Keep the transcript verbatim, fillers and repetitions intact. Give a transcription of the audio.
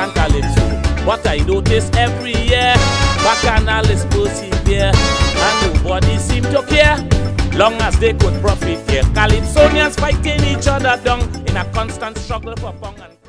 and calypso. But I notice every year Bacchanal is persevere, and nobody seem to care. Long as they could profit here, Calypsonians fighting each other down in a constant struggle for pound and